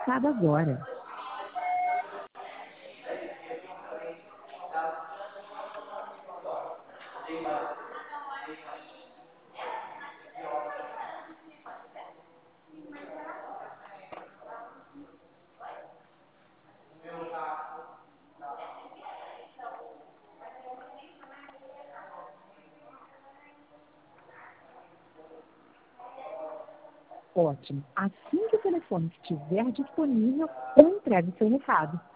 recado agora. Ótimo. Assim que o telefone estiver disponível, eu entrego o seu recado.